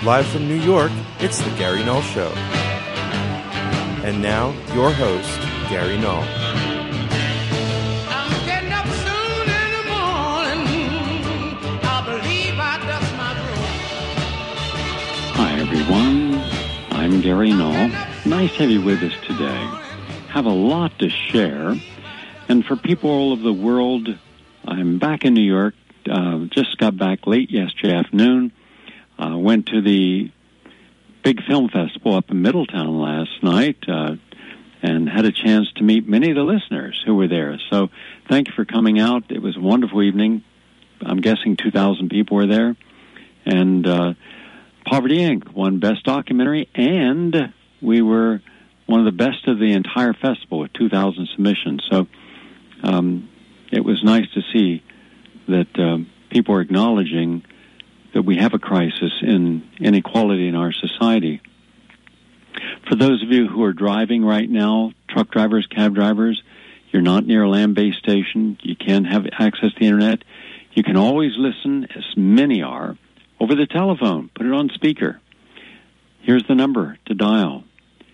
Live from New York, it's the Gary Null Show. And now, your host, Gary Null. I'm getting up soon in the morning. I believe I dust my broom. Hi, everyone. I'm Gary Null. Nice to have you with us today. Have a lot to share. And for people all over the world, I'm back in New York. Just got back late yesterday afternoon. Went to the big film festival up in Middletown last night and had a chance to meet many of the listeners who were there. So thank you for coming out. It was a wonderful evening. I'm guessing 2,000 people were there. And Poverty Inc. won Best Documentary, and we were one of the best of the entire festival with 2,000 submissions. So it was nice to see that people are acknowledging that we have a crisis in inequality in our society. For those of you who are driving right now, truck drivers, cab drivers, you're not near a land-based station, you can't have access to the internet, you can always listen, as many are, over the telephone. Put it on speaker. Here's the number to dial,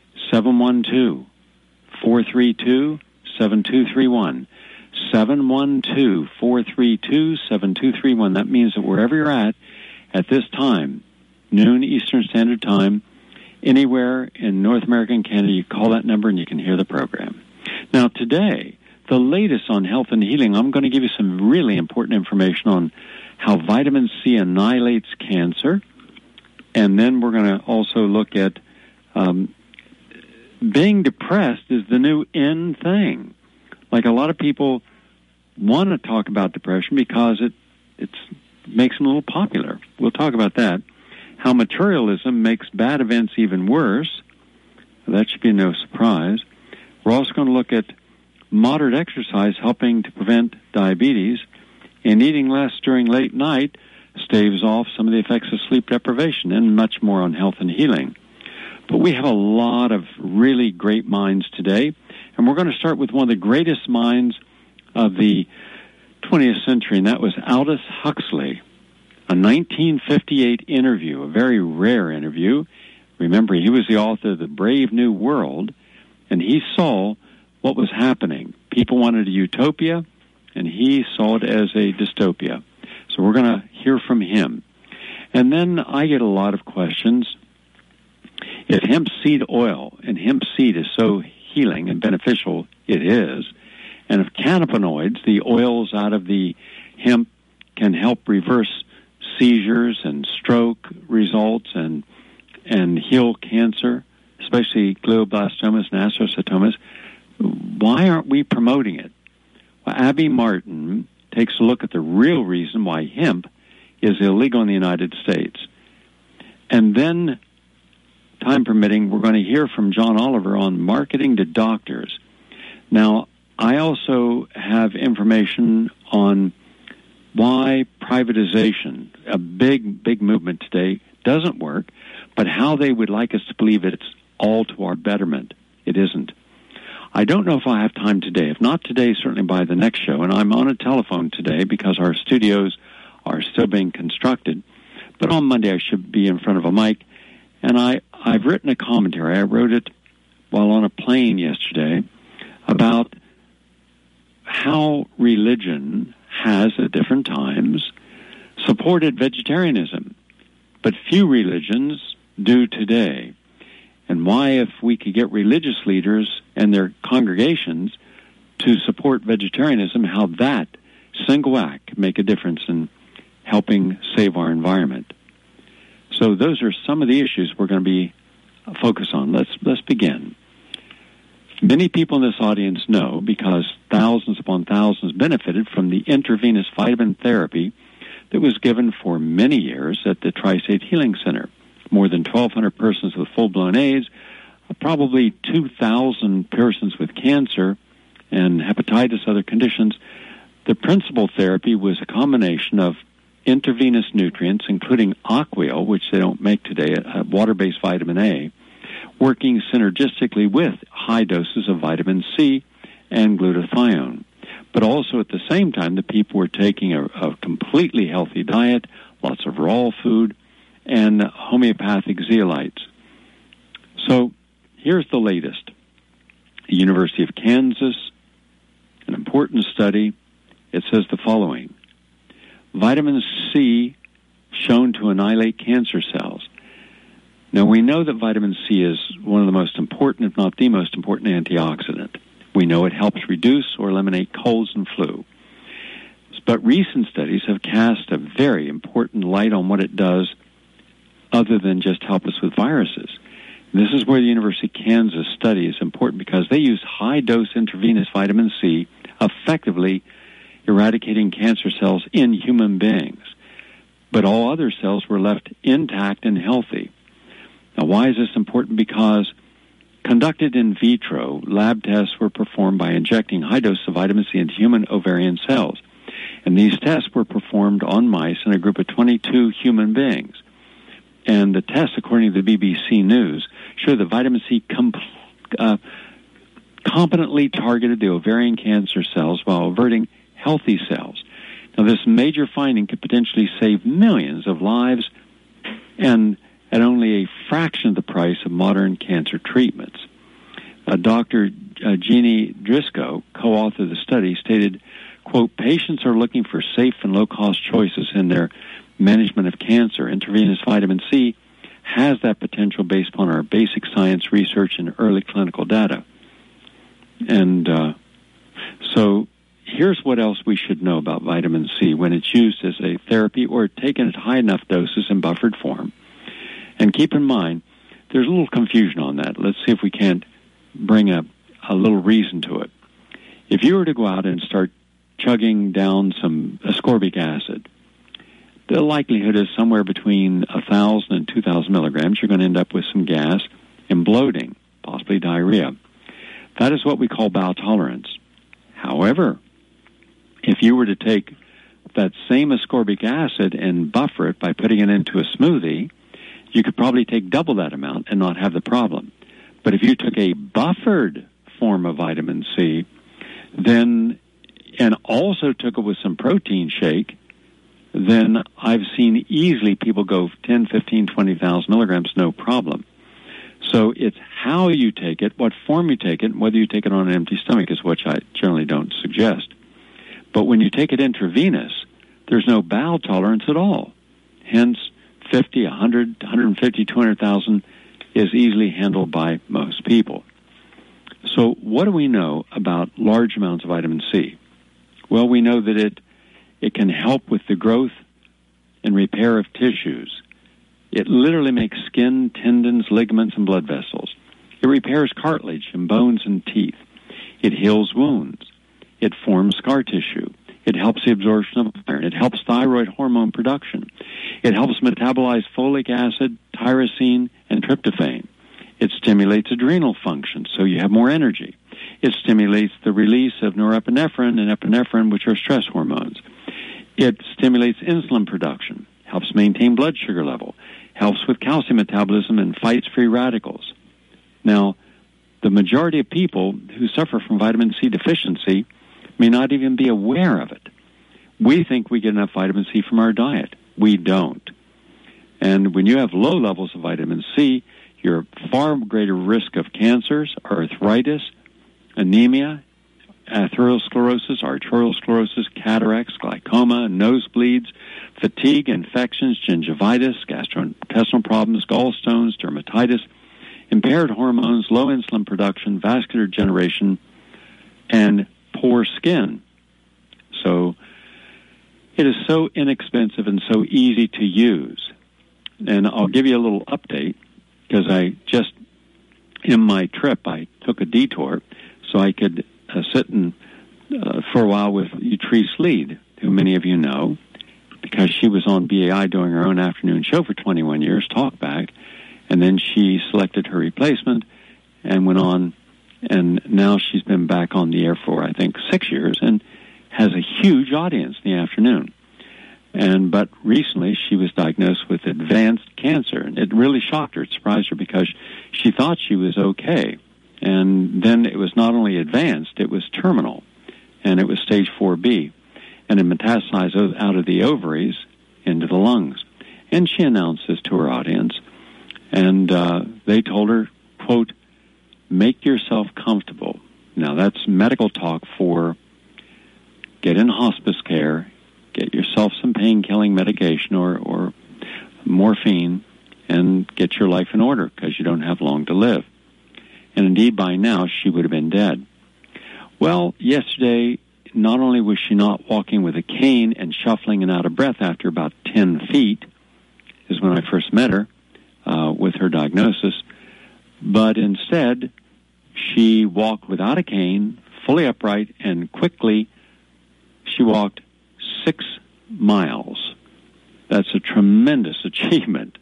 712-432-7231. 712-432-7231. That means that wherever you're at this time, noon Eastern Standard Time, anywhere in North America and Canada, you call that number and you can hear the program. Now today, the latest on health and healing, I'm going to give you some really important information on how vitamin C annihilates cancer. And then we're going to also look at being depressed is the new in thing. Like a lot of people want to talk about depression because it makes them a little popular. We'll talk about that. How materialism makes bad events even worse. That should be no surprise. We're also going to look at moderate exercise helping to prevent diabetes, and eating less during late night staves off some of the effects of sleep deprivation, and much more on health and healing. But we have a lot of really great minds today, and we're going to start with one of the greatest minds of the 20th century, and that was Aldous Huxley. A 1958 interview, a very rare interview. Remember, he was the author of The Brave New World, and he saw what was happening. People wanted a utopia, and he saw it as a dystopia. So we're going to hear from him. And then I get a lot of questions. If hemp seed oil, and hemp seed is so healing and beneficial, it is, and if cannabinoids, the oils out of the hemp, can help reverse seizures and stroke results and heal cancer, especially glioblastomas and astrocytomas, why aren't we promoting it? Well, Abby Martin takes a look at the real reason why hemp is illegal in the United States. And then, time permitting, we're going to hear from John Oliver on marketing to doctors. Now, I also have information on why privatization, a big movement today, doesn't work, but how they would like us to believe it's all to our betterment. It isn't. I don't know if I have time today. If not today, certainly by the next show. And I'm on a telephone today because our studios are still being constructed. But on Monday, I should be in front of a mic. And I've written a commentary. I wrote it while on a plane yesterday about how religion has, at different times, supported vegetarianism, but few religions do today. And why, if we could get religious leaders and their congregations to support vegetarianism, how that single act can make a difference in helping save our environment. So those are some of the issues we're going to be focused on. Let's begin. Many people in this audience know, because thousands upon thousands benefited from the intravenous vitamin therapy that was given for many years at the Tri-State Healing Center. More than 1,200 persons with full-blown AIDS, probably 2,000 persons with cancer and hepatitis, other conditions. The principal therapy was a combination of intravenous nutrients, including Aquil, which they don't make today, a water-based vitamin A, working synergistically with high doses of vitamin C and glutathione. But also at the same time, the people were taking a completely healthy diet, lots of raw food, and homeopathic zeolites. So here's the latest. The University of Kansas, an important study, it says the following. Vitamin C shown to annihilate cancer cells. Now, we know that vitamin C is one of the most important, if not the most important, antioxidant. We know it helps reduce or eliminate colds and flu. But recent studies have cast a very important light on what it does other than just help us with viruses. And this is where the University of Kansas study is important because they use high-dose intravenous vitamin C, effectively eradicating cancer cells in human beings. But all other cells were left intact and healthy. Now, why is this important? Because conducted in vitro, lab tests were performed by injecting high doses of vitamin C into human ovarian cells. And these tests were performed on mice in a group of 22 human beings. And the tests, according to the BBC News, show that vitamin C competently targeted the ovarian cancer cells while averting healthy cells. Now, this major finding could potentially save millions of lives and at only a fraction of the price of modern cancer treatments. Dr. Jeannie Driscoll, co-author of the study, stated, quote, patients are looking for safe and low-cost choices in their management of cancer. Intravenous vitamin C has that potential based upon our basic science research and early clinical data. And so here's what else we should know about vitamin C when it's used as a therapy or taken at high enough doses in buffered form. And keep in mind, there's a little confusion on that. Let's see if we can't bring a little reason to it. If you were to go out and start chugging down some ascorbic acid, the likelihood is somewhere between 1,000 and 2,000 milligrams. You're going to end up with some gas and bloating, possibly diarrhea. That is what we call bowel tolerance. However, if you were to take that same ascorbic acid and buffer it by putting it into a smoothie, you could probably take double that amount and not have the problem. But if you took a buffered form of vitamin C, then and also took it with some protein shake, then I've seen easily people go 10, 15, 20,000 milligrams, no problem. So it's how you take it, what form you take it, and whether you take it on an empty stomach is what I generally don't suggest. But when you take it intravenous, there's no bowel tolerance at all. Hence, 50, 100, 150, 200,000 is easily handled by most people. So what do we know about large amounts of vitamin C? Well, we know that it can help with the growth and repair of tissues. It literally makes skin, tendons, ligaments, and blood vessels. It repairs cartilage and bones and teeth. It heals wounds. It forms scar tissue. It helps the absorption of iron. It helps thyroid hormone production. It helps metabolize folic acid, tyrosine, and tryptophan. It stimulates adrenal function, so you have more energy. It stimulates the release of norepinephrine and epinephrine, which are stress hormones. It stimulates insulin production, helps maintain blood sugar level, helps with calcium metabolism, and fights free radicals. Now, the majority of people who suffer from vitamin C deficiency may not even be aware of it. We think we get enough vitamin C from our diet. We don't. And when you have low levels of vitamin C, you're at far greater risk of cancers, arthritis, anemia, atherosclerosis, arterial sclerosis, cataracts, glaucoma, nosebleeds, fatigue, infections, gingivitis, gastrointestinal problems, gallstones, dermatitis, impaired hormones, low insulin production, vascular degeneration, and poor skin. So it is so inexpensive and so easy to use. And I'll give you a little update because I just, in my trip, I took a detour so I could sit for a while with Utrice Lead, who many of you know, because she was on BAI doing her own afternoon show for 21 years, Talkback, and then she selected her replacement and went on, and now she's been back on the air for, I think, 6 years and has a huge audience in the afternoon. But recently she was diagnosed with advanced cancer, and it really shocked her. It surprised her because she thought she was okay. And then it was not only advanced, it was terminal, and it was stage 4B, and it metastasized out of the ovaries into the lungs. And she announced this to her audience, and they told her, quote, make yourself comfortable. Now, that's medical talk for get in hospice care, get yourself some pain-killing medication or morphine, and get your life in order because you don't have long to live. And indeed, by now, she would have been dead. Well, yesterday, not only was she not walking with a cane and shuffling and out of breath after about 10 feet, is when I first met her with her diagnosis, but instead, she walked without a cane, fully upright, and quickly she walked 6 miles. That's a tremendous achievement.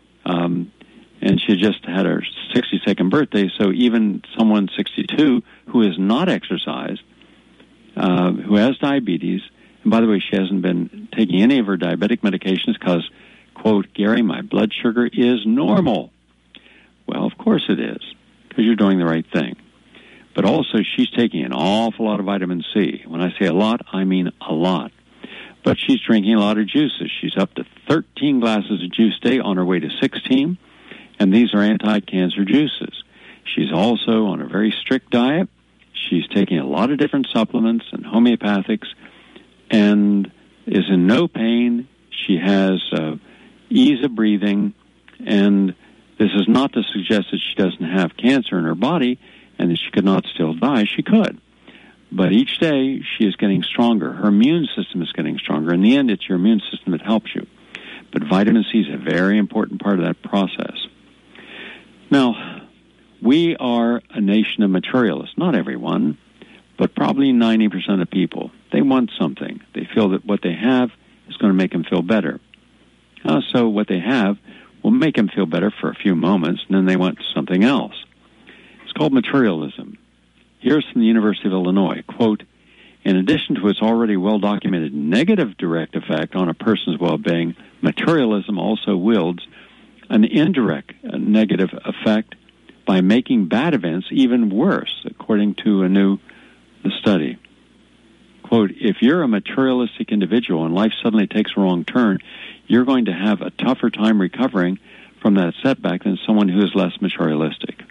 And she just had her 62nd birthday, so even someone 62 who has not exercised, who has diabetes, and by the way, she hasn't been taking any of her diabetic medications because, quote, Gary, my blood sugar is normal. Well, of course it is, because you're doing the right thing. But also, she's taking an awful lot of vitamin C. When I say a lot, I mean a lot. But she's drinking a lot of juices. She's up to 13 glasses of juice a day, on her way to 16, and these are anti-cancer juices. She's also on a very strict diet. She's taking a lot of different supplements and homeopathics, and is in no pain. She has ease of breathing, and this is not to suggest that she doesn't have cancer in her body and that she could not still die. She could. But each day, she is getting stronger. Her immune system is getting stronger. In the end, it's your immune system that helps you. But vitamin C is a very important part of that process. Now, we are a nation of materialists. Not everyone, but probably 90% of people. They want something. They feel that what they have is going to make them feel better. So what they have will make them feel better for a few moments, and then they want something else. It's called materialism. Here's from the University of Illinois, quote, in addition to its already well-documented negative direct effect on a person's well-being, materialism also wields an indirect negative effect by making bad events even worse, according to a new study. Quote, if you're a materialistic individual and life suddenly takes a wrong turn, you're going to have a tougher time recovering from that setback than someone who is less materialistic.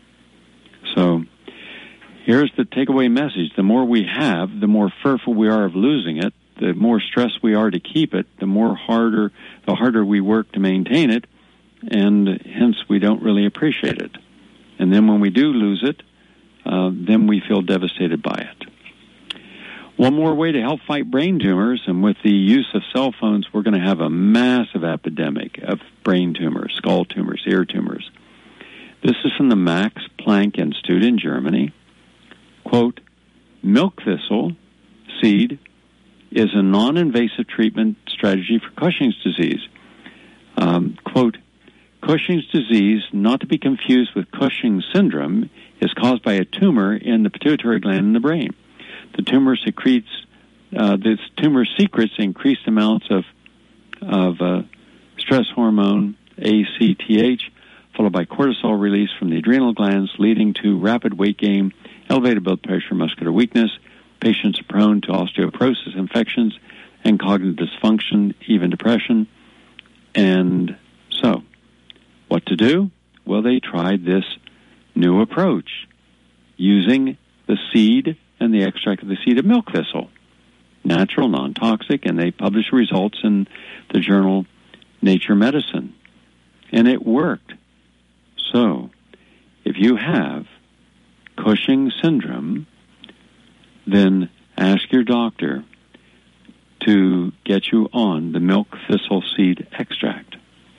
So, here's the takeaway message. The more we have, the more fearful we are of losing it, the more stressed we are to keep it, the harder we work to maintain it, and hence we don't really appreciate it. And then when we do lose it, then we feel devastated by it. One more way to help fight brain tumors, and with the use of cell phones, we're going to have a massive epidemic of brain tumors, skull tumors, ear tumors. This is from the Max Planck Institute in Germany. Quote, milk thistle seed is a non-invasive treatment strategy for Cushing's disease. Quote, Cushing's disease, not to be confused with Cushing syndrome, is caused by a tumor in the pituitary gland in the brain. The tumor secretes increased amounts of stress hormone, ACTH, followed by cortisol release from the adrenal glands, leading to rapid weight gain, elevated blood pressure, muscular weakness. Patients are prone to osteoporosis, infections, and cognitive dysfunction, even depression. And so, what to do? Well, they tried this new approach using the seed and the extract of the seed of milk thistle, natural, non-toxic, and they published results in the journal Nature Medicine. And it worked. So, if you have Cushing syndrome, then ask your doctor to get you on the milk thistle seed extract.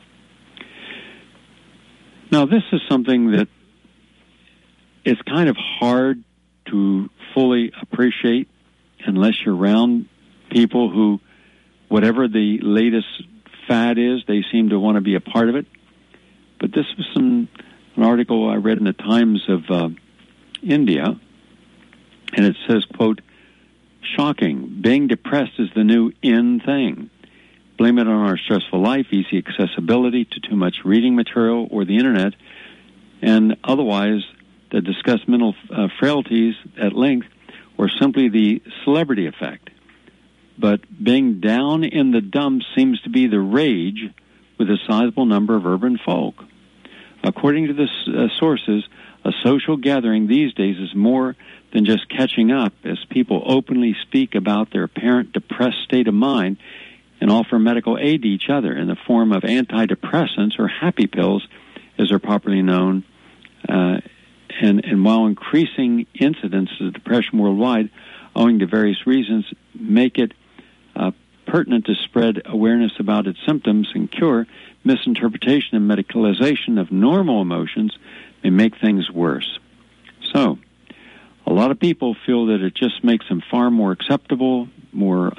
Now, this is something that is kind of hard to fully appreciate unless you're around people who, whatever the latest fad is, they seem to want to be a part of it. But this was an article I read in the Times of India, and it says, quote, shocking, being depressed is the new in thing. Blame it on our stressful life, easy accessibility to too much reading material or the internet, and otherwise that discuss mental frailties at length, or simply the celebrity effect. But being down in the dumps seems to be the rage with a sizable number of urban folk. According to the sources, a social gathering these days is more than just catching up, as people openly speak about their apparent depressed state of mind and offer medical aid to each other in the form of antidepressants or happy pills, as they're popularly known. And while increasing incidences of depression worldwide, owing to various reasons, make it pertinent to spread awareness about its symptoms and cure, misinterpretation and medicalization of normal emotions may make things worse. So, a lot of people feel that it just makes them far more acceptable, more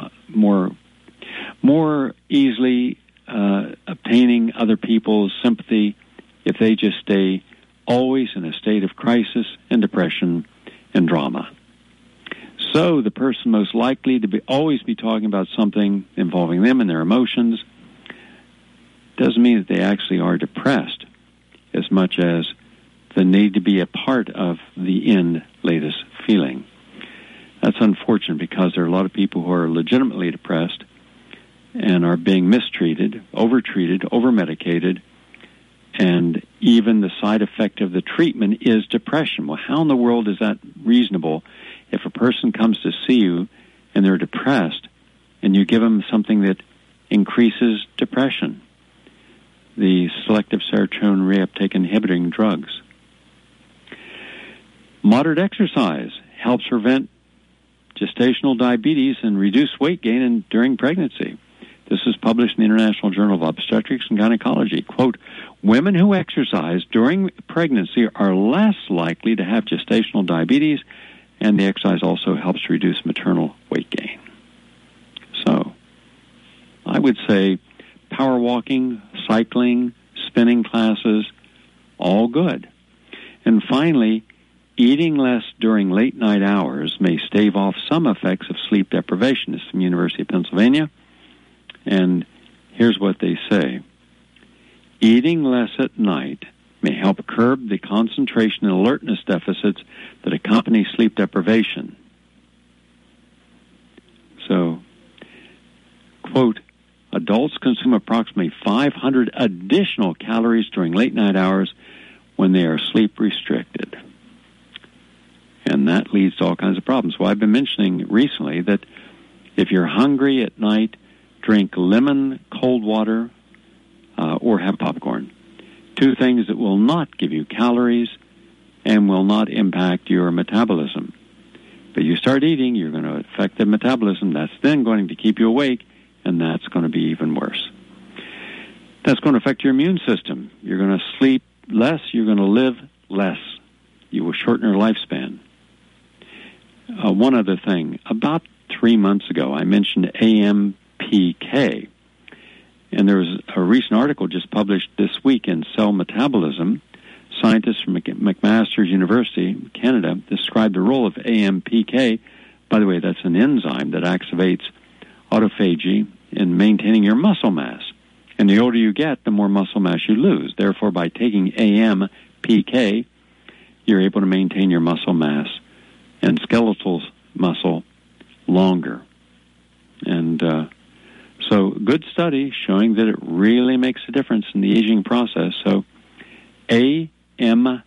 easily obtaining other people's sympathy if they just stay always in a state of crisis and depression and drama. So the person most likely to always be talking about something involving them and their emotions doesn't mean that they actually are depressed as much as the need to be a part of the end latest feeling. That's unfortunate because there are a lot of people who are legitimately depressed and are being mistreated, overtreated, overmedicated, and even the side effect of the treatment is depression. Well, how in the world is that reasonable if a person comes to see you and they're depressed and you give them something that increases depression? The selective serotonin reuptake inhibiting drugs. Moderate exercise helps prevent gestational diabetes and reduce weight gain during pregnancy. This is published in the International Journal of Obstetrics and Gynecology. Quote, women who exercise during pregnancy are less likely to have gestational diabetes, and the exercise also helps to reduce maternal weight gain. So, I would say power walking, cycling, spinning classes, all good. And finally, eating less during late night hours may stave off some effects of sleep deprivation. This is from the University of Pennsylvania. And here's what they say. Eating less at night may help curb the concentration and alertness deficits that accompany sleep deprivation. So, quote, adults consume approximately 500 additional calories during late night hours when they are sleep restricted. And that leads to all kinds of problems. Well, I've been mentioning recently that if you're hungry at night, drink lemon cold water or have popcorn. Two things that will not give you calories and will not impact your metabolism. But you start eating, you're going to affect the metabolism. That's then going to keep you awake, and that's going to be even worse. That's going to affect your immune system. You're going to sleep less. You're going to live less. You will shorten your lifespan. One other thing. About 3 months ago, I mentioned AMPK. And there was a recent article just published this week in Cell Metabolism. Scientists from McMaster University, Canada, described the role of AMPK. By the way, that's an enzyme that activates autophagy in maintaining your muscle mass. And the older you get, the more muscle mass you lose. Therefore, by taking AMPK, you're able to maintain your muscle mass and skeletal muscle longer. And so good study showing that it really makes a difference in the aging process. So AMPK,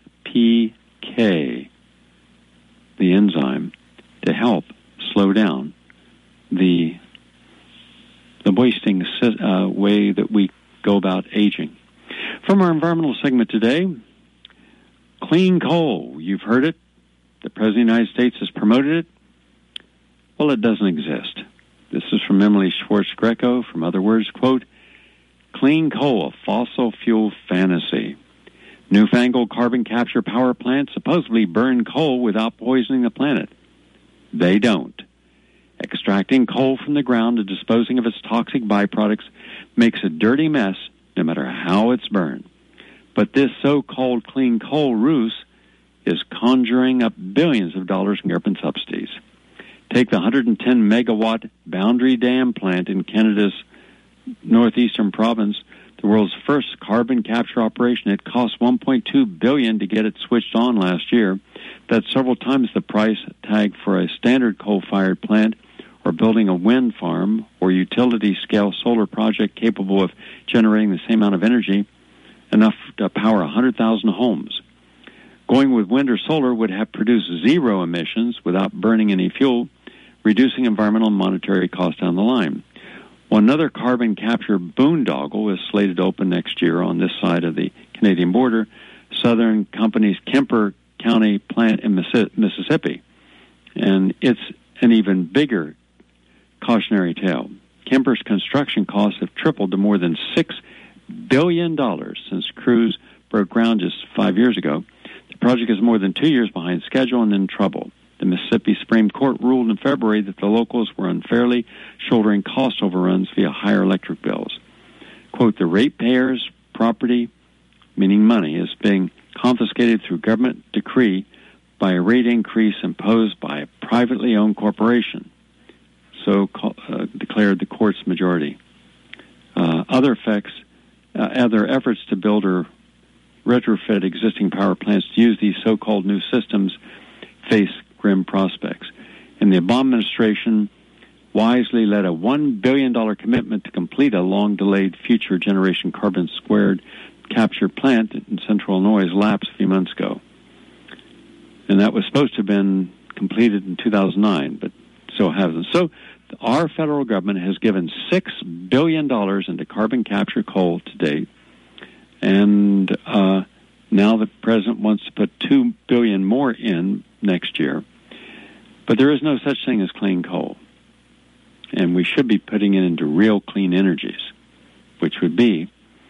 the enzyme, to help slow down the wasting way that we go about aging. From our environmental segment today, clean coal. You've heard it. The President of the United States has promoted it. Well, it doesn't exist. This is from Emily Schwartz-Greco from Other Words, quote, clean coal, a fossil fuel fantasy. Newfangled carbon capture power plants supposedly burn coal without poisoning the planet. They don't. Extracting coal from the ground and disposing of its toxic byproducts makes a dirty mess no matter how it's burned. But this so-called clean coal ruse is conjuring up billions of dollars in government subsidies. Take the 110-megawatt Boundary Dam plant in Canada's northeastern province, the world's first carbon capture operation. It cost $1.2 billion to get it switched on last year. That's several times the price tag for a standard coal-fired plant, or building a wind farm or utility-scale solar project capable of generating the same amount of energy, enough to power 100,000 homes. Going with wind or solar would have produced zero emissions without burning any fuel, reducing environmental and monetary costs down the line. Well, another carbon capture boondoggle is slated to open next year on this side of the Canadian border, Southern Company's Kemper County plant in Mississippi. And it's an even bigger cautionary tale. Kemper's construction costs have tripled to more than $6 billion since crews broke ground just 5 years ago. The project is more than 2 years behind schedule and in trouble. The Mississippi Supreme Court ruled in February that the locals were unfairly shouldering cost overruns via higher electric bills. Quote, the ratepayers' property, meaning money, is being confiscated through government decree by a rate increase imposed by a privately owned corporation, so declared the court's majority. Other efforts to build or retrofit existing power plants to use these so-called new systems face grim prospects. And the Obama administration wisely led a $1 billion commitment to complete a long-delayed future generation carbon squared capture plant in central Illinois lapsed a few months ago. And that was supposed to have been completed in 2009, but so hasn't. So our federal government has given $6 billion into carbon capture coal to date, and now the president wants to put $2 billion more in next year. But there is no such thing as clean coal, and we should be putting it into real clean energies, which would be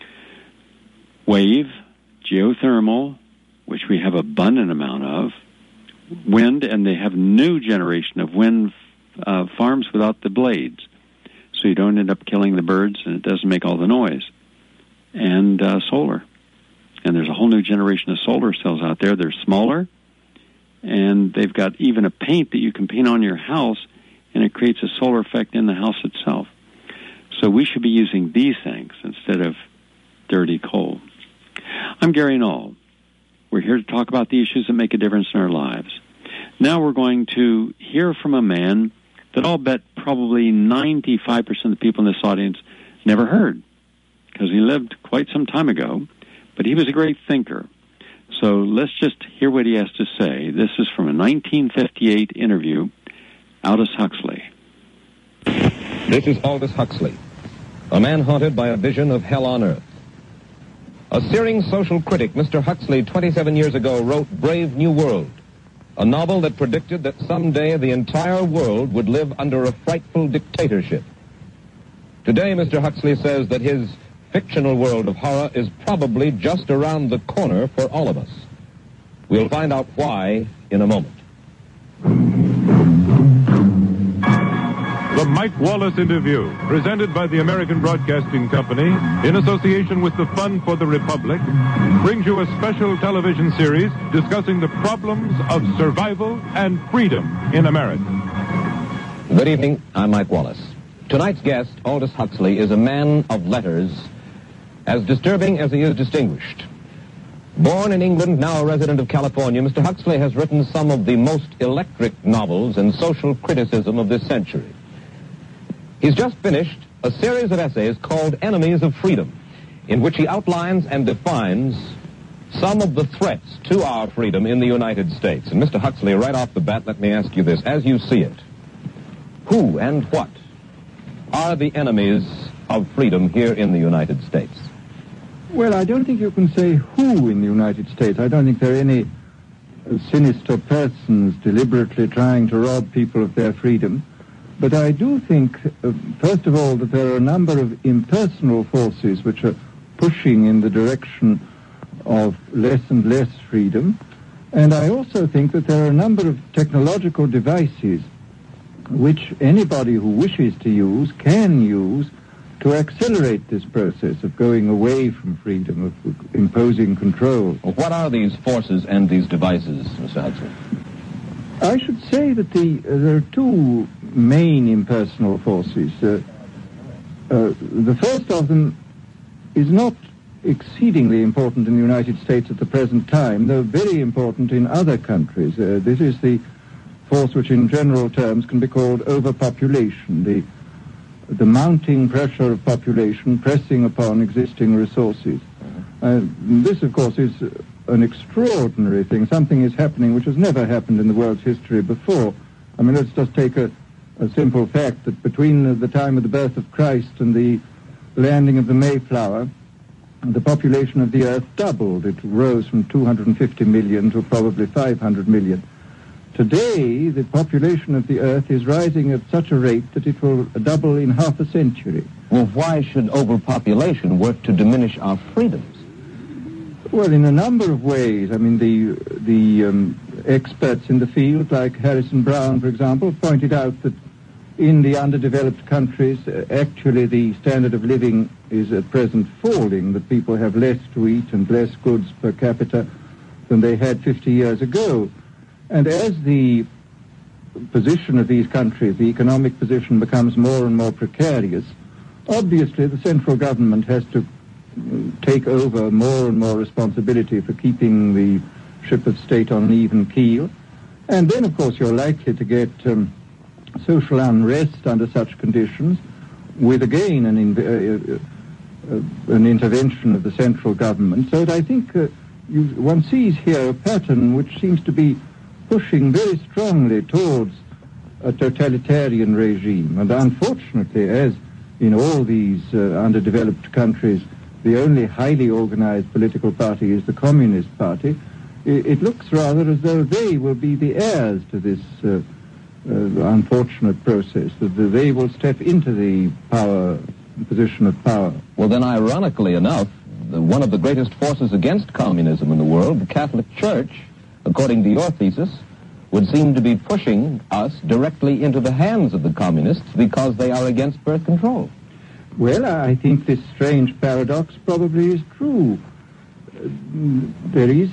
wave, geothermal, which we have abundant amount of, wind, and they have new generation of wind farms without the blades, so you don't end up killing the birds and it doesn't make all the noise, and solar. And there's a whole new generation of solar cells out there. They're smaller, and they've got even a paint that you can paint on your house, and it creates a solar effect in the house itself. So we should be using these things instead of dirty coal. I'm Gary Null. We're here to talk about the issues that make a difference in our lives. Now we're going to hear from a man that I'll bet probably 95% of the people in this audience never heard, because he lived quite some time ago, but he was a great thinker. So let's just hear what he has to say. This is from a 1958 interview, Aldous Huxley. This is Aldous Huxley, a man haunted by a vision of hell on earth. A searing social critic, Mr. Huxley, 27 years ago, wrote Brave New World, a novel that predicted that someday the entire world would live under a frightful dictatorship. Today, Mr. Huxley says that his fictional world of horror is probably just around the corner for all of us. We'll find out why in a moment. The Mike Wallace Interview, presented by the American Broadcasting Company in association with the Fund for the Republic, brings you a special television series discussing the problems of survival and freedom in America. Good evening, I'm Mike Wallace. Tonight's guest, Aldous Huxley, is a man of letters, as disturbing as he is distinguished. Born in England, now a resident of California, Mr. Huxley has written some of the most electric novels and social criticism of this century. He's just finished a series of essays called Enemies of Freedom, in which he outlines and defines some of the threats to our freedom in the United States. And Mr. Huxley, right off the bat, let me ask you this. As you see it, who and what are the enemies of freedom here in the United States? Well, I don't think you can say who in the United States. I don't think there are any sinister persons deliberately trying to rob people of their freedom. But I do think, first of all, that there are a number of impersonal forces which are pushing in the direction of less and less freedom. And I also think that there are a number of technological devices which anybody who wishes to use can use to accelerate this process of going away from freedom, of imposing control. Well, what are these forces and these devices, Mr. Huxley? I should say that there are two main impersonal forces. The first of them is not exceedingly important in the United States at the present time, though very important in other countries. This is the force which in general terms can be called overpopulation, the mounting pressure of population pressing upon existing resources. This, of course, is an extraordinary thing. Something is happening which has never happened in the world's history before. I mean, let's just take a simple fact that between the time of the birth of Christ and the landing of the Mayflower, the population of the Earth doubled. It rose from 250 million to probably 500 million. Today, the population of the Earth is rising at such a rate that it will double in half a century. Well, why should overpopulation work to diminish our freedoms? Well, in a number of ways. I mean, the experts in the field, like Harrison Brown, for example, pointed out that in the underdeveloped countries, actually the standard of living is at present falling, that people have less to eat and less goods per capita than they had 50 years ago. And as the position of these countries, the economic position, becomes more and more precarious, obviously the central government has to take over more and more responsibility for keeping the ship of state on an even keel. And then, of course, you're likely to get social unrest under such conditions, with again an intervention of the central government. So that I think one sees here a pattern which seems to be pushing very strongly towards a totalitarian regime. And unfortunately, as in all these underdeveloped countries, the only highly organized political party is the Communist Party, it looks rather as though they will be the heirs to this unfortunate process, that they will step into the position of power. Well, then, ironically enough, one of the greatest forces against communism in the world, the Catholic Church, according to your thesis, would seem to be pushing us directly into the hands of the communists because they are against birth control. Well, I think this strange paradox probably is true. There is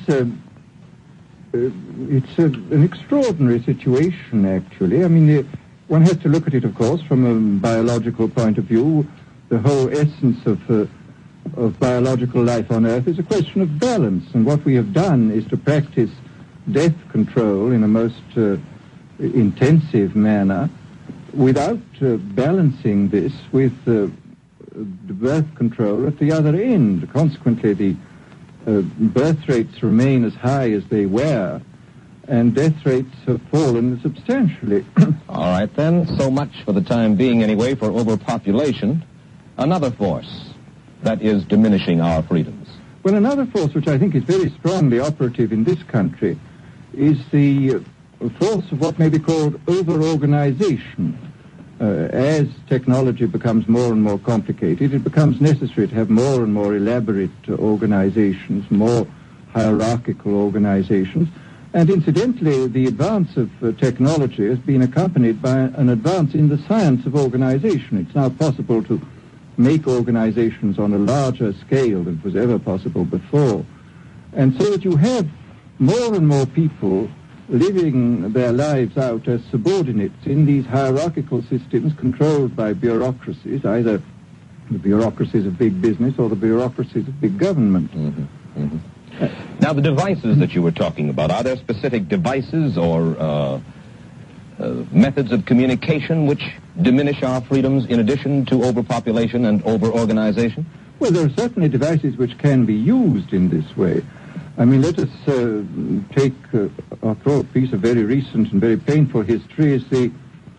it's an extraordinary situation, actually. I mean, one has to look at it, of course, from a biological point of view. The whole essence of biological life on Earth is a question of balance, and what we have done is to practice death control in a most intensive manner without balancing this with the birth control at the other end. Consequently, the birth rates remain as high as they were, and death rates have fallen substantially. All right, then. So much for the time being, anyway, for overpopulation. Another force that is diminishing our freedoms. Well, another force which I think is very strongly operative in this country is the force of what may be called over-organization. As technology becomes more and more complicated, it becomes necessary to have more and more elaborate organizations, more hierarchical organizations. And incidentally, the advance of technology has been accompanied by an advance in the science of organization. It's now possible to make organizations on a larger scale than was ever possible before. And so that you have more and more people living their lives out as subordinates in these hierarchical systems controlled by bureaucracies, either the bureaucracies of big business or the bureaucracies of big government. Mm-hmm. Mm-hmm. Now, the devices that you were talking about, are there specific devices or methods of communication which diminish our freedoms in addition to overpopulation and over-organization? Well, there are certainly devices which can be used in this way. I mean, let us take a piece of very recent and very painful history is the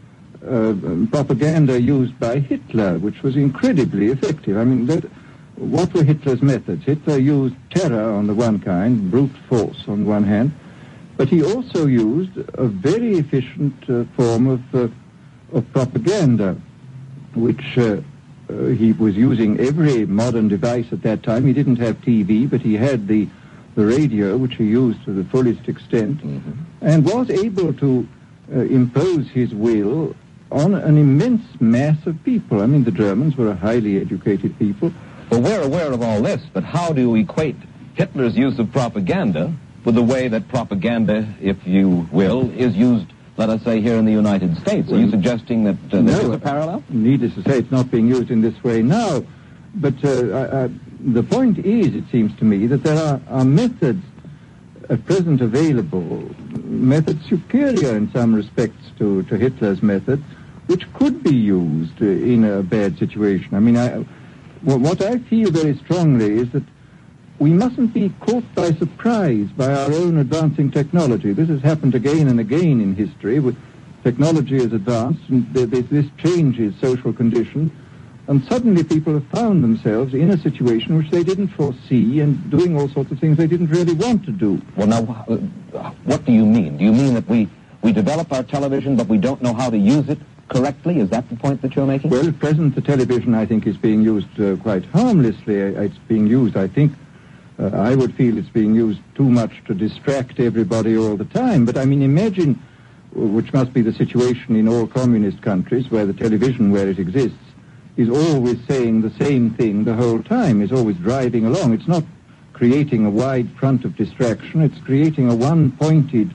propaganda used by Hitler, which was incredibly effective. I mean, what were Hitler's methods? Hitler used terror on the one kind, brute force on one hand, but he also used a very efficient form of propaganda, which he was using every modern device at that time. He didn't have TV, but he had the radio, which he used to the fullest extent, and was able to impose his will on an immense mass of people. I mean, the Germans were a highly educated people. Well, we're aware of all this, but how do you equate Hitler's use of propaganda with the way that propaganda, if you will, is used, let us say, here in the United States? Are you suggesting that this is a parallel? Needless to say, it's not being used in this way now. But the point is, it seems to me, that there are methods at present available method superior in some respects to Hitler's method, which could be used in a bad situation. I mean, what I feel very strongly is that we mustn't be caught by surprise by our own advancing technology. This has happened again and again in history. Technology has advanced, and this changes social conditions, and suddenly people have found themselves in a situation which they didn't foresee and doing all sorts of things they didn't really want to do. Well, now, what do you mean? Do you mean that we develop our television, but we don't know how to use it correctly? Is that the point that you're making? Well, at present, the television, I think, is being used quite harmlessly. It's being used, I think, I would feel it's being used too much to distract everybody all the time. But, I mean, imagine, which must be the situation in all communist countries, where the television, where it exists, is always saying the same thing the whole time, is always driving along. It's not creating a wide front of distraction. It's creating a one-pointed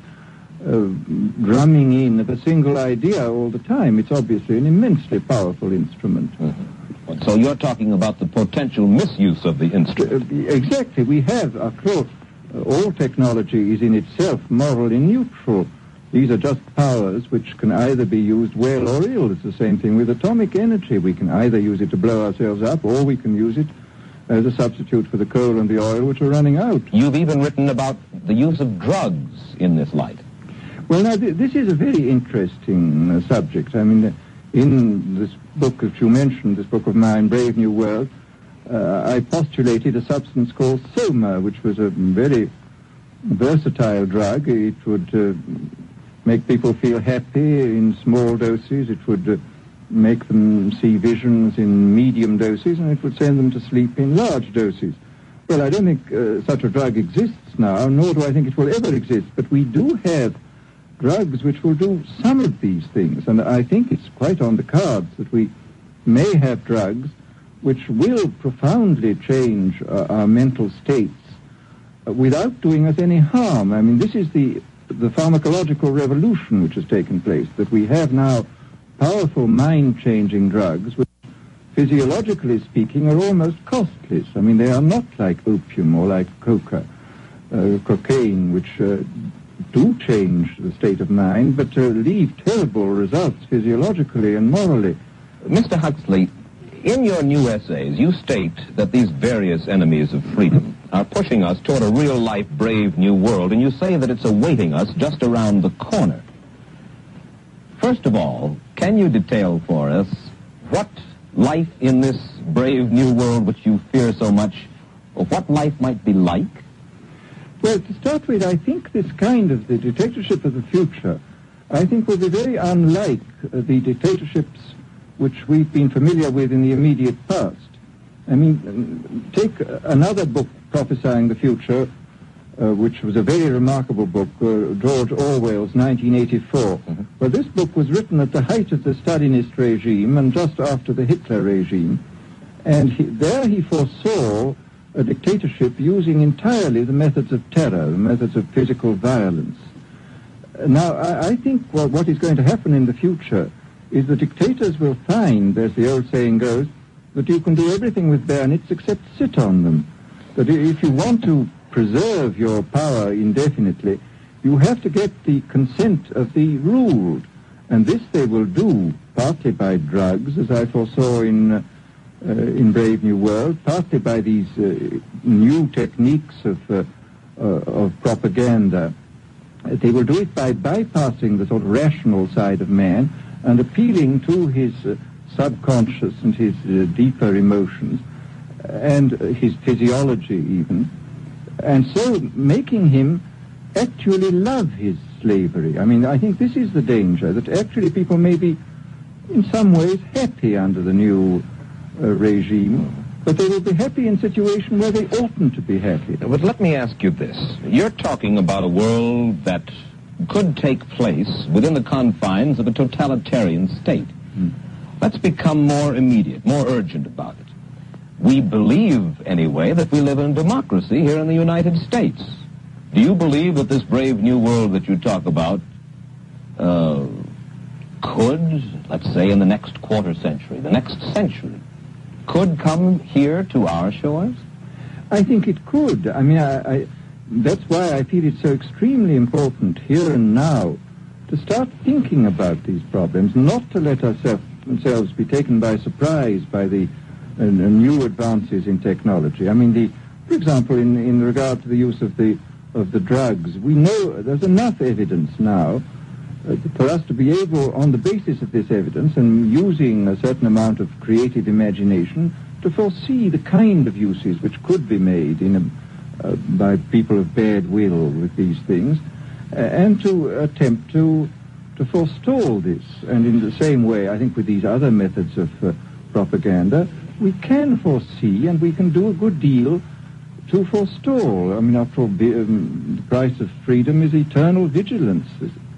drumming in of a single idea all the time. It's obviously an immensely powerful instrument. Mm-hmm. So you're talking about the potential misuse of the instrument. Exactly. We have, after all technology is in itself morally neutral. These are just powers which can either be used well or ill. It's the same thing with atomic energy. We can either use it to blow ourselves up, or we can use it as a substitute for the coal and the oil which are running out. You've even written about the use of drugs in this light. Well, now, this is a very interesting subject. I mean, in this book that you mentioned, this book of mine, Brave New World, I postulated a substance called Soma, which was a very versatile drug. It would make people feel happy in small doses. It would make them see visions in medium doses, and it would send them to sleep in large doses. Well, I don't think such a drug exists now, nor do I think it will ever exist, but we do have drugs which will do some of these things, and I think it's quite on the cards that we may have drugs which will profoundly change our mental states without doing us any harm. I mean, this is the pharmacological revolution which has taken place, that we have now powerful mind-changing drugs which, physiologically speaking, are almost costless. I mean, they are not like opium or like cocaine, which do change the state of mind, but leave terrible results physiologically and morally. Mr. Huxley, in your new essays, you state that these various enemies of freedom are pushing us toward a real-life, brave new world, and you say that it's awaiting us just around the corner. First of all, can you detail for us what life in this brave new world which you fear so much, or what life might be like? Well, to start with, I think this kind of the dictatorship of the future, I think will be very unlike the dictatorships which we've been familiar with in the immediate past. I mean, take another book prophesying the future, which was a very remarkable book, George Orwell's 1984. Mm-hmm. Well, this book was written at the height of the Stalinist regime and just after the Hitler regime, and there he foresaw a dictatorship using entirely the methods of terror, the methods of physical violence. Now, I think what is going to happen in the future is the dictators will find, as the old saying goes, that you can do everything with bayonets except sit on them. That if you want to preserve your power indefinitely, you have to get the consent of the ruled. And this they will do partly by drugs, as I foresaw in Brave New World, partly by these new techniques of propaganda. They will do it by bypassing the sort of rational side of man and appealing to his subconscious and his deeper emotions and his physiology even, and so making him actually love his slavery. I mean, I think this is the danger, that actually people may be in some ways happy under the new regime, but they will be happy in a situation where they oughtn't to be happy. But let me ask you this. You're talking about a world that could take place within the confines of a totalitarian state. Let's become more immediate, more urgent about it. We believe, anyway, that we live in democracy here in the United States. Do you believe that this brave new world that you talk about could, let's say, in the next quarter century, the next century, could come here to our shores? I think it could. I mean, that's why I feel it's so extremely important here and now to start thinking about these problems, not to let ourselves be taken by surprise by the new advances in technology. I mean, for example, in regard to the use of the drugs, we know there's enough evidence now for us to be able, on the basis of this evidence and using a certain amount of creative imagination, to foresee the kind of uses which could be made by people of bad will with these things, and to attempt to forestall this. And in the same way, I think with these other methods of propaganda, we can foresee and we can do a good deal to forestall. I mean, after all, the price of freedom is eternal vigilance.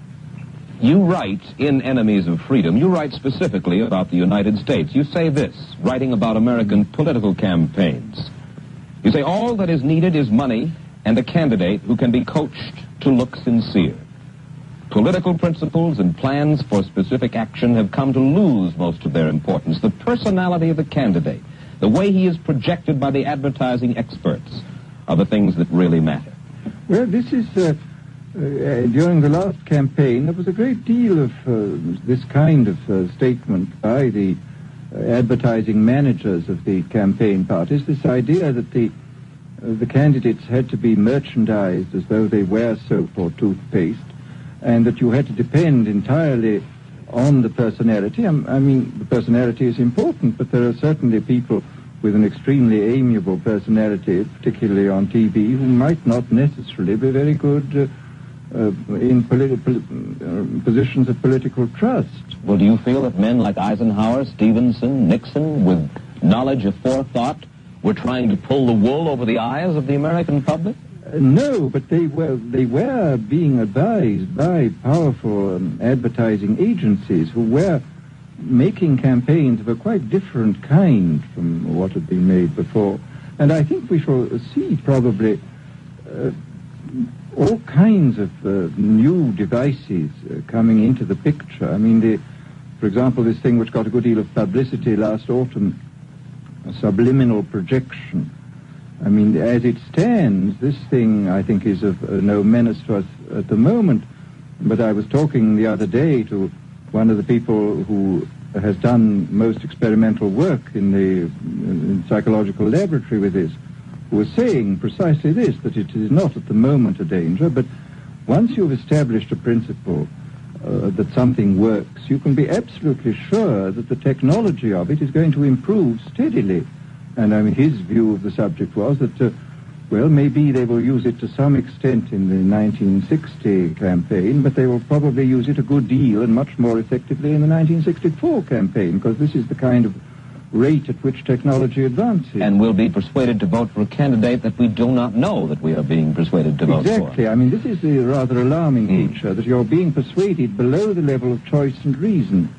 You write in Enemies of Freedom, you write specifically about the United States. You say this, writing about American political campaigns. You say, all that is needed is money and a candidate who can be coached to look sincere. Political principles and plans for specific action have come to lose most of their importance. The personality of the candidate, the way he is projected by the advertising experts, are the things that really matter. Well, this is, during the last campaign, there was a great deal of this kind of statement by the advertising managers of the campaign parties, this idea that the candidates had to be merchandised as though they were soap or toothpaste, and that you had to depend entirely on the personality. I mean, the personality is important, but there are certainly people with an extremely amiable personality, particularly on TV, who might not necessarily be very good in positions of political trust. Well, do you feel that men like Eisenhower, Stevenson, Nixon, with knowledge of forethought, were trying to pull the wool over the eyes of the American public? No, but they were being advised by powerful advertising agencies who were making campaigns of a quite different kind from what had been made before. And I think we shall see probably all kinds of new devices coming into the picture. I mean, for example, this thing which got a good deal of publicity last autumn, subliminal projection. I mean, as it stands, this thing, I think, is of no menace to us at the moment. But I was talking the other day to one of the people who has done most experimental work in the psychological laboratory with this, who was saying precisely this, that it is not at the moment a danger, but once you've established a principle that something works, you can be absolutely sure that the technology of it is going to improve steadily. And I mean, his view of the subject was that, well, maybe they will use it to some extent in the 1960 campaign, but they will probably use it a good deal and much more effectively in the 1964 campaign, because this is the kind of rate at which technology advances. And we'll be persuaded to vote for a candidate that we do not know that we are being persuaded to vote for. Exactly. I mean, this is the rather alarming feature, that you're being persuaded below the level of choice and reason.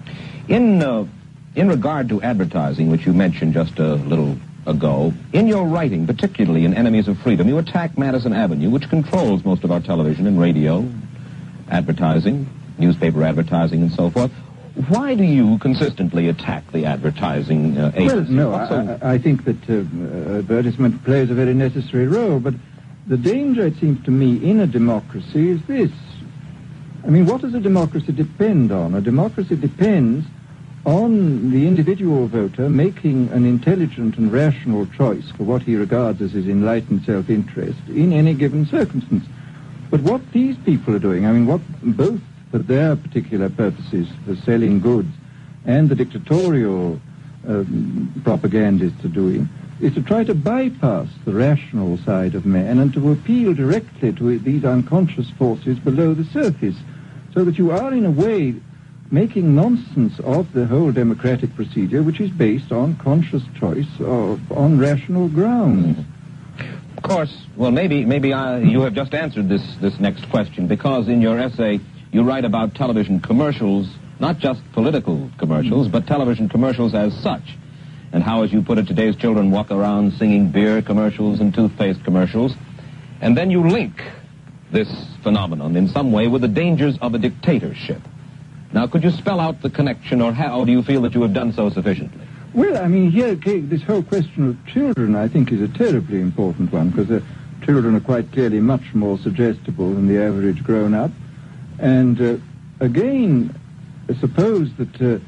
In regard to advertising, which you mentioned just a little ago, in your writing, particularly in Enemies of Freedom, you attack Madison Avenue, which controls most of our television and radio advertising, newspaper advertising, and so forth. Why do you consistently attack the advertising agency? Well, no, I think that advertisement plays a very necessary role, but the danger, it seems to me, in a democracy is this. I mean, what does a democracy depend on? A democracy depends on the individual voter making an intelligent and rational choice for what he regards as his enlightened self-interest in any given circumstance. But what these people are doing, I mean, what both for their particular purposes, for selling goods, and the dictatorial propagandists are doing, is to try to bypass the rational side of man and to appeal directly to these unconscious forces below the surface, so that you are, in a way, making nonsense of the whole democratic procedure, which is based on conscious choice on rational grounds. Of course, well, maybe you have just answered this next question, because in your essay you write about television commercials, not just political commercials, but television commercials as such, and how, as you put it, today's children walk around singing beer commercials and toothpaste commercials, and then you link this phenomenon in some way with the dangers of a dictatorship. Now, could you spell out the connection, or how do you feel that you have done so sufficiently? Well, I mean, here, this whole question of children, I think, is a terribly important one, because children are quite clearly much more suggestible than the average grown-up. And again, suppose that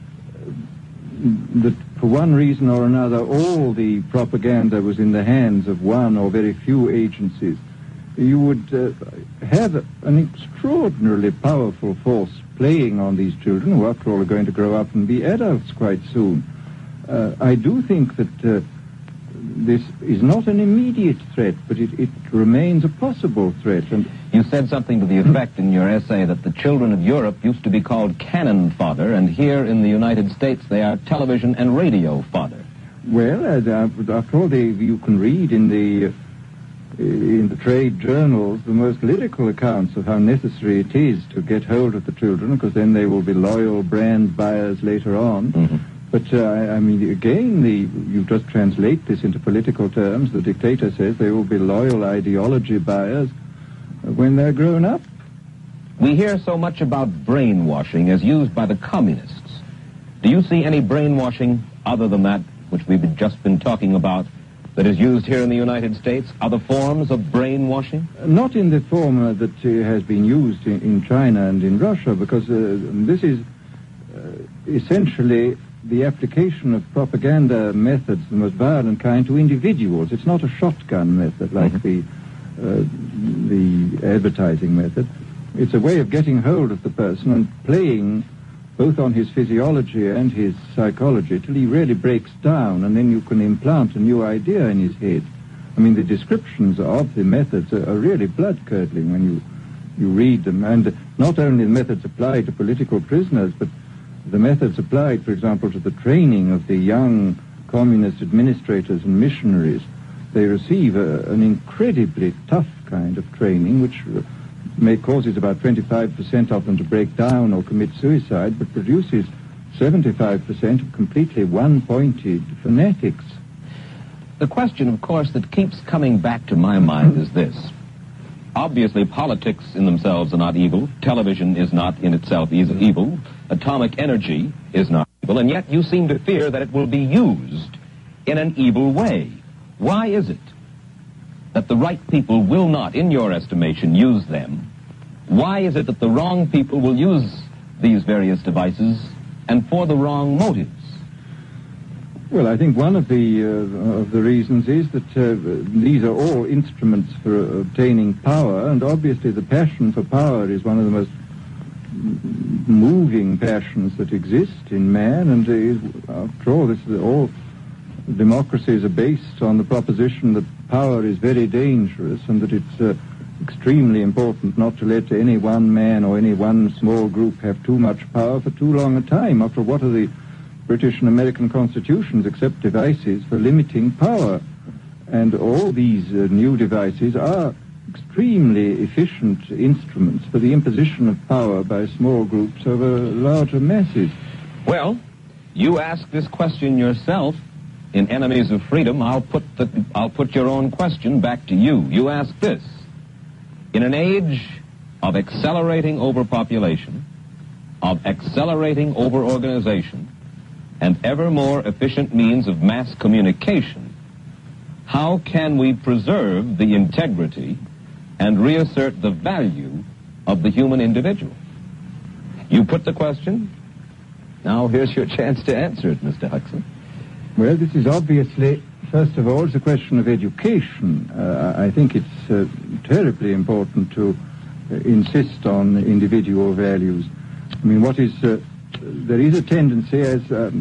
that for one reason or another all the propaganda was in the hands of one or very few agencies, you would have an extraordinarily powerful force playing on these children, who after all are going to grow up and be adults quite soon. I do think that this is not an immediate threat, but it remains a possible threat. And you said something to the effect in your essay that the children of Europe used to be called cannon fodder, and here in the United States they are television and radio fodder. Well, after all, you can read in the trade journals the most lyrical accounts of how necessary it is to get hold of the children, because then they will be loyal brand buyers later on. Mm-hmm. But, I mean, again, you just translate this into political terms. The dictator says they will be loyal ideology buyers when they're grown up. We hear so much about brainwashing as used by the communists. Do you see any brainwashing other than that which we've just been talking about that is used here in the United States? Other forms of brainwashing? Not in the form that has been used in China and in Russia, because this is essentially the application of propaganda methods, the most violent kind, to individuals. It's not a shotgun method like the advertising method. It's a way of getting hold of the person and playing both on his physiology and his psychology till he really breaks down, and then you can implant a new idea in his head. I mean, the descriptions of the methods are really blood-curdling when you read them, and not only the methods applied to political prisoners, but the methods applied, for example, to the training of the young communist administrators and missionaries. They receive an incredibly tough kind of training, which causes about 25% of them to break down or commit suicide, but produces 75% of completely one-pointed fanatics. The question, of course, that keeps coming back to my mind is this. Obviously, politics in themselves are not evil. Television is not in itself evil. Atomic energy is not evil. And yet you seem to fear that it will be used in an evil way. Why is it that the right people will not, in your estimation, use them? Why is it that the wrong people will use these various devices and for the wrong motives? Well, I think one of the reasons is that these are all instruments for obtaining power, and obviously the passion for power is one of the most moving passions that exist in man, and after all, all democracies are based on the proposition that power is very dangerous and that it's extremely important not to let any one man or any one small group have too much power for too long a time. After all, what are the British and American constitutions except devices for limiting power? And all these new devices are extremely efficient instruments for the imposition of power by small groups over larger masses. Well, you ask this question yourself in Enemies of Freedom. I'll put your own question back to you. You ask this. In an age of accelerating overpopulation, of accelerating overorganization, and ever more efficient means of mass communication, how can we preserve the integrity and reassert the value of the human individual? You put the question. Now here's your chance to answer it, Mr. Huxley. Well, this is obviously, first of all, it's a question of education. I think it's terribly important to insist on individual values. I mean, there is a tendency, as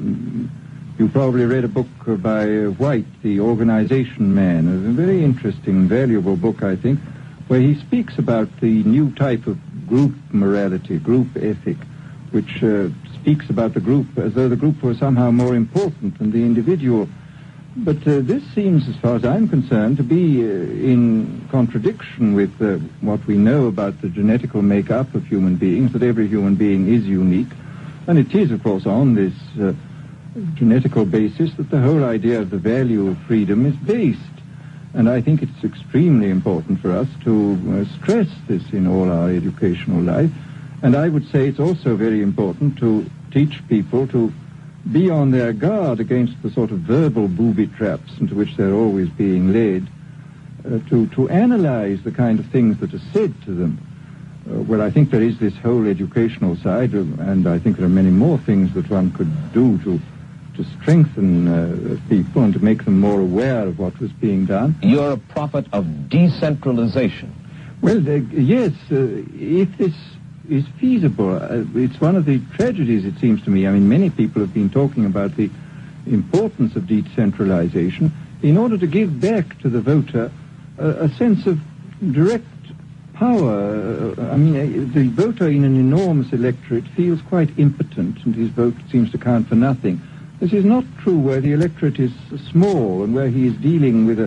you probably read a book by White, The Organization Man, a very interesting, valuable book, I think, where he speaks about the new type of group morality, group ethic, which speaks about the group as though the group were somehow more important than the individual. But this seems, as far as I'm concerned, to be in contradiction with what we know about the genetical makeup of human beings, that every human being is unique. And it is, of course, on this genetical basis that the whole idea of the value of freedom is based. And I think it's extremely important for us to stress this in all our educational life. And I would say it's also very important to teach people to be on their guard against the sort of verbal booby traps into which they're always being led. to analyze the kind of things that are said to them. Well, I think there is this whole educational side, and I think there are many more things that one could do to strengthen people and to make them more aware of what was being done. You're a prophet of decentralization. Well, yes, if this is feasible, it's one of the tragedies, it seems to me. I mean, many people have been talking about the importance of decentralization in order to give back to the voter a sense of direct power. I mean, the voter in an enormous electorate feels quite impotent, and his vote seems to count for nothing. This is not true where the electorate is small and where he is dealing with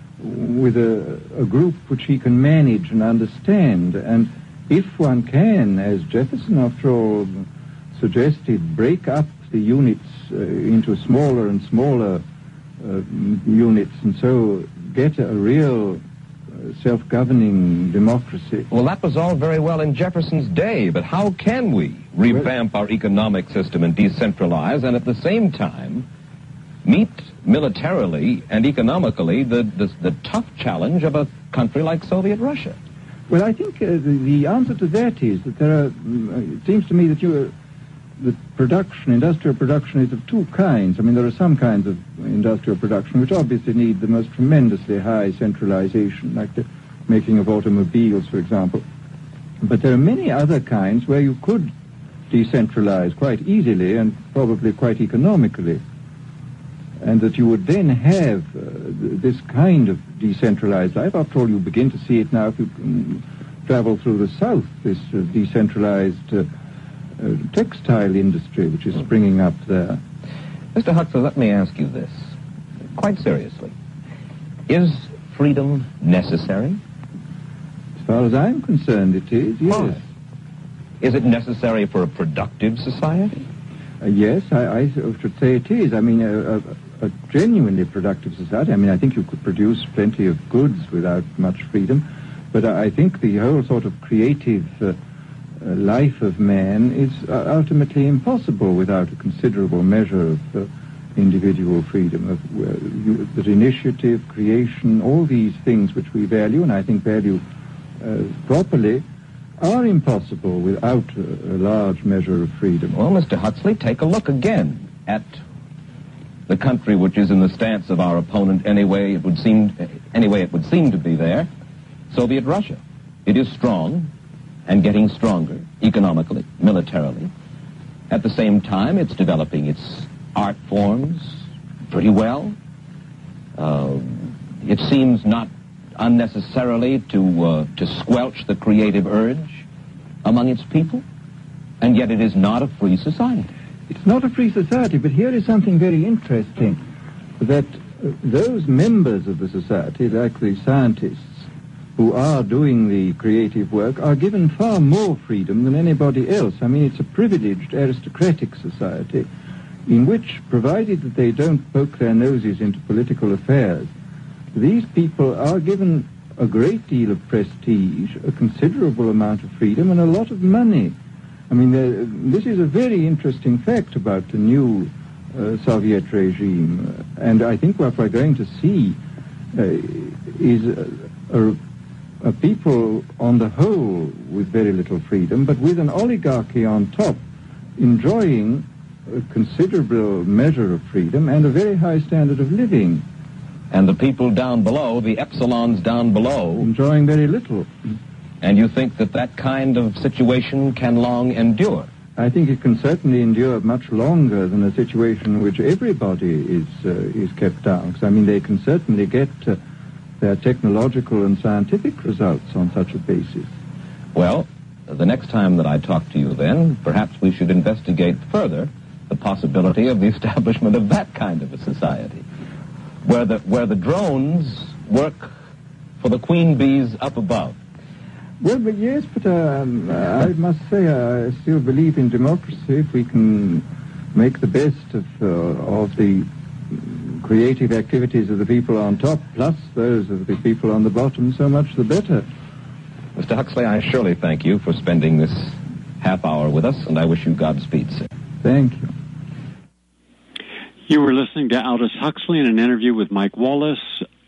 a group which he can manage and understand. And if one can, as Jefferson, after all, suggested, break up the units into smaller and smaller units, and so get a real self-governing democracy. Well, that was all very well in Jefferson's day, but how can we revamp our economic system and decentralize and at the same time meet militarily and economically the tough challenge of a country like Soviet Russia? Well, I think the answer to that is that there are, it seems to me that the production, industrial production, is of two kinds. I mean, there are some kinds of industrial production which obviously need the most tremendously high centralization, like the making of automobiles, for example. But there are many other kinds where you could decentralize quite easily and probably quite economically, and that you would then have this kind of decentralized life. After all, you begin to see it now if you travel through the South, this decentralized textile industry which is springing up there. Mr. Huxley, let me ask you this, quite seriously. Is freedom necessary? As far as I'm concerned, it is, yes. Why? Is it necessary for a productive society? Yes, I should say it is. I mean, a genuinely productive society. I mean, I think you could produce plenty of goods without much freedom, but I think the whole sort of creative life of man is ultimately impossible without a considerable measure of individual freedom, that initiative, creation, all these things which we value, and I think value properly, are impossible without a large measure of freedom. Well, Mr. Huxley, take a look again at the country which is in the stance of our opponent anyway it would seem to be there, Soviet Russia. It is strong and getting stronger economically, militarily. At the same time, it's developing its art forms pretty well. It seems not unnecessarily to squelch the creative urge among its people, and yet it is not a free society. It's not a free society, but here is something very interesting, that those members of the society, like the scientists who are doing the creative work, are given far more freedom than anybody else. I mean, it's a privileged aristocratic society in which, provided that they don't poke their noses into political affairs, these people are given a great deal of prestige, a considerable amount of freedom, and a lot of money. I mean, this is a very interesting fact about the new Soviet regime, and I think what we're going to see is a people on the whole with very little freedom, but with an oligarchy on top enjoying a considerable measure of freedom and a very high standard of living. And the people down below, the epsilons down below, enjoying very little. And you think that that kind of situation can long endure? I think it can certainly endure much longer than a situation in which everybody is kept down. Because, I mean, they can certainly get their technological and scientific results on such a basis. Well, the next time that I talk to you then, perhaps we should investigate further the possibility of the establishment of that kind of a society, where the drones work for the queen bees up above. Well, but yes, but I must say I still believe in democracy. If we can make the best of the creative activities of the people on top, plus those of the people on the bottom, so much the better. Mr. Huxley, I surely thank you for spending this half hour with us, and I wish you Godspeed, sir. Thank you. You were listening to Aldous Huxley in an interview with Mike Wallace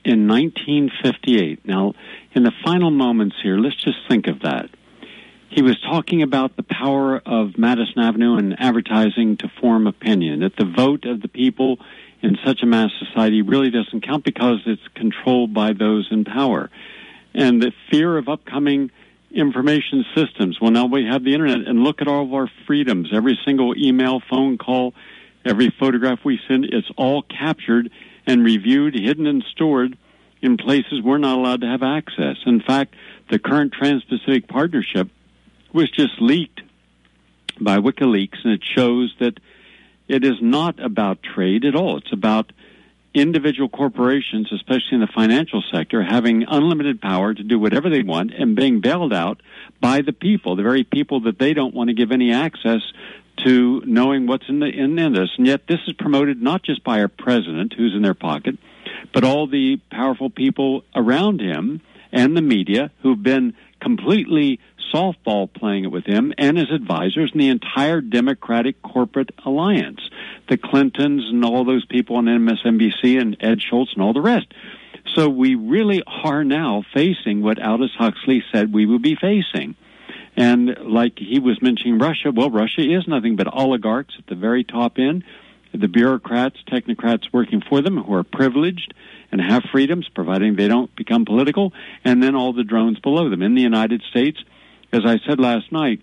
in 1958. Now, in the final moments here, let's just think of that. He was talking about the power of Madison Avenue and advertising to form opinion, that the vote of the people in such a mass society really doesn't count because it's controlled by those in power. And the fear of upcoming information systems. Well, now we have the internet, and look at all of our freedoms. Every single email, phone call, every photograph we send, it's all captured and reviewed, hidden and stored in places we're not allowed to have access. In fact, the current Trans-Pacific Partnership was just leaked by WikiLeaks, and it shows that it is not about trade at all. It's about individual corporations, especially in the financial sector, having unlimited power to do whatever they want and being bailed out by the people, the very people that they don't want to give any access to knowing what's in this. And yet this is promoted not just by our president, who's in their pocket, but all the powerful people around him and the media who've been completely softball playing it with him and his advisors and the entire Democratic corporate alliance, the Clintons and all those people on MSNBC and Ed Schultz and all the rest. So we really are now facing what Aldous Huxley said we would be facing. And like he was mentioning Russia, well, Russia is nothing but oligarchs at the very top end, the bureaucrats, technocrats working for them who are privileged and have freedoms, providing they don't become political, and then all the drones below them. In the United States, as I said last night,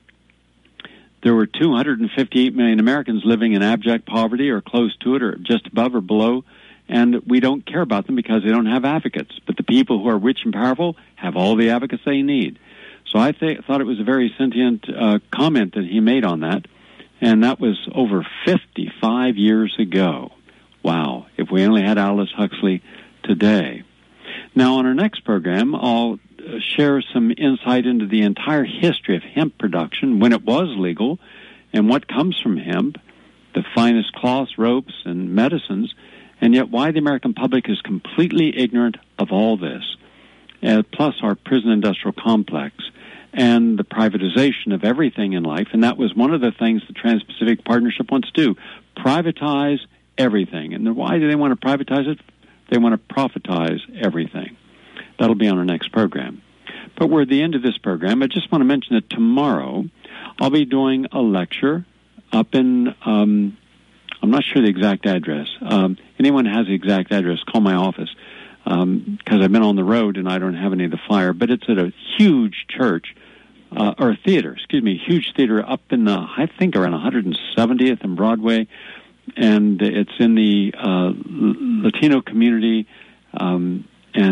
there were 258 million Americans living in abject poverty or close to it or just above or below, and we don't care about them because they don't have advocates. But the people who are rich and powerful have all the advocates they need. So I thought it was a very sentient comment that he made on that, and that was over 55 years ago. Wow, if we only had Aldous Huxley today. Now, on our next program, I'll share some insight into the entire history of hemp production, when it was legal, and what comes from hemp, the finest cloths, ropes, and medicines, and yet why the American public is completely ignorant of all this, plus our prison industrial complex and the privatization of everything in life. And that was one of the things the Trans-Pacific Partnership wants to do, privatize everything. And why do they want to privatize it? They want to profitize everything. That'll be on our next program. But we're at the end of this program. I just want to mention that tomorrow I'll be doing a lecture up in, I'm not sure the exact address. Anyone has the exact address, call my office, because I've been on the road and I don't have any of the flyer. But it's at a huge church, or a theater, huge theater up in, I think, around 170th and Broadway. And it's in the Latino community, and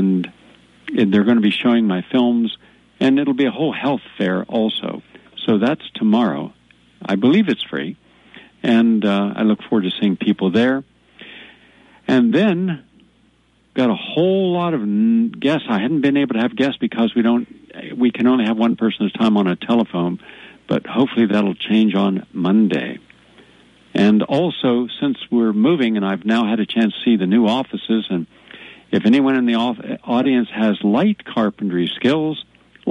they're going to be showing my films, and it'll be a whole health fair also. So that's tomorrow. I believe it's free, and I look forward to seeing people there. And then got a whole lot of guests. I hadn't been able to have guests because we can only have one person at a time on a telephone, but hopefully that'll change on Monday. And also, since we're moving, and I've now had a chance to see the new offices, and if anyone in the audience has light carpentry skills,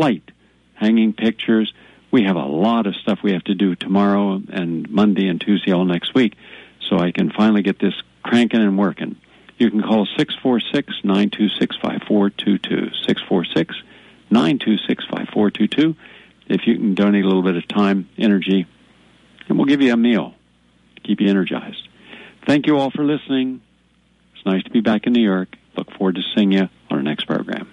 hanging pictures, we have a lot of stuff we have to do tomorrow and Monday and Tuesday all next week, so I can finally get this cranking and working. You can call 646-926-5422, 646-926-5422, if you can donate a little bit of time, energy, and we'll give you a meal. Keep you energized. Thank you all for listening. It's nice to be back in New York. Look forward to seeing you on our next program.